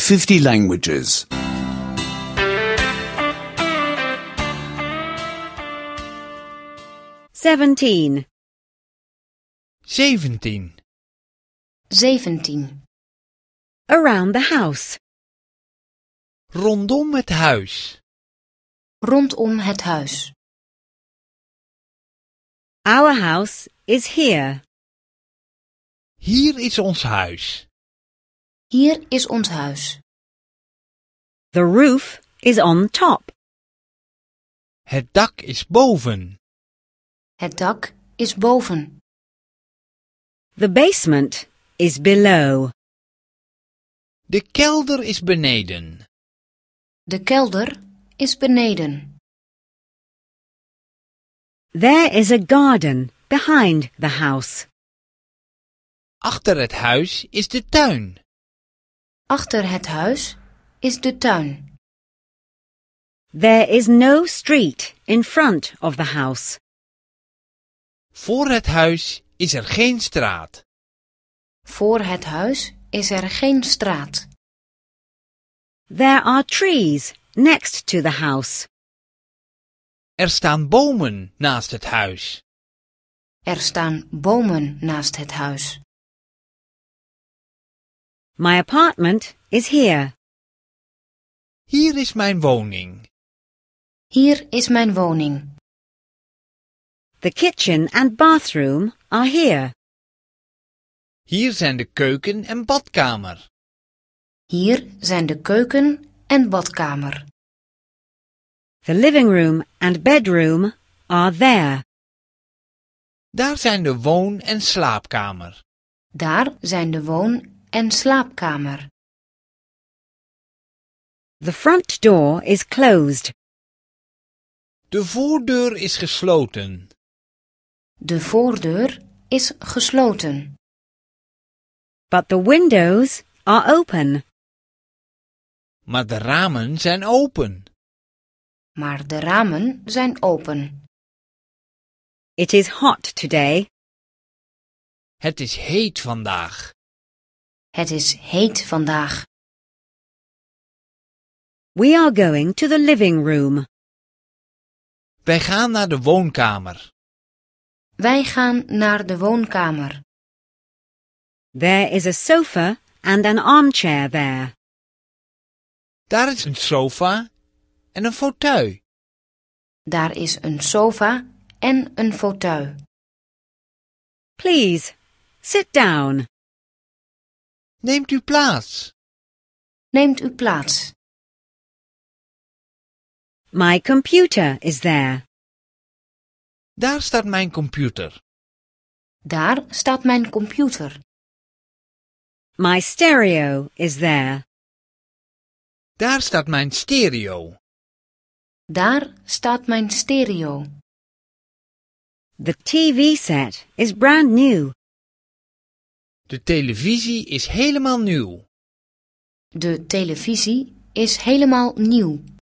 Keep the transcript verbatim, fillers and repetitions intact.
fifty languages. Seventeen. zeventien. zeventien. Around the house. Rondom het huis. Rondom het huis. Our house is here. Hier is ons huis. Hier is ons huis. The roof is on top. Het dak is boven. Het dak is boven. The basement is below. De kelder is beneden. De kelder is beneden. There is a garden behind the house. Achter het huis is de tuin. Achter het huis is de tuin. There is no street in front of the house. Voor het huis is er geen straat. Voor het huis is er geen straat. There are trees next to the house. Er staan bomen naast het huis. Er staan bomen naast het huis. My apartment is here. Hier is mijn woning. Hier is mijn woning. The kitchen and bathroom are here. Hier zijn de keuken en badkamer. Hier zijn de keuken en badkamer. The living room and bedroom are there. Daar zijn de woon- en slaapkamer. Daar zijn de woon- en slaapkamer. The front door is closed. De voordeur is gesloten. De voordeur is gesloten. But the windows are open. Maar de ramen zijn open. Maar de ramen zijn open. It is hot today. Het is heet vandaag. Het is heet vandaag. We are going to the living room. Wij gaan naar de woonkamer. Wij gaan naar de woonkamer. There is a sofa and an armchair there. Daar is een sofa en een fauteuil. Daar is een sofa en een fauteuil. Please, sit down. Neemt u plaats. Neemt u plaats. My computer is there. Daar staat mijn computer. Daar staat mijn computer. My stereo is there. Daar staat mijn stereo. Daar staat mijn stereo. The T V set is brand new. De televisie is helemaal nieuw. De televisie is helemaal nieuw.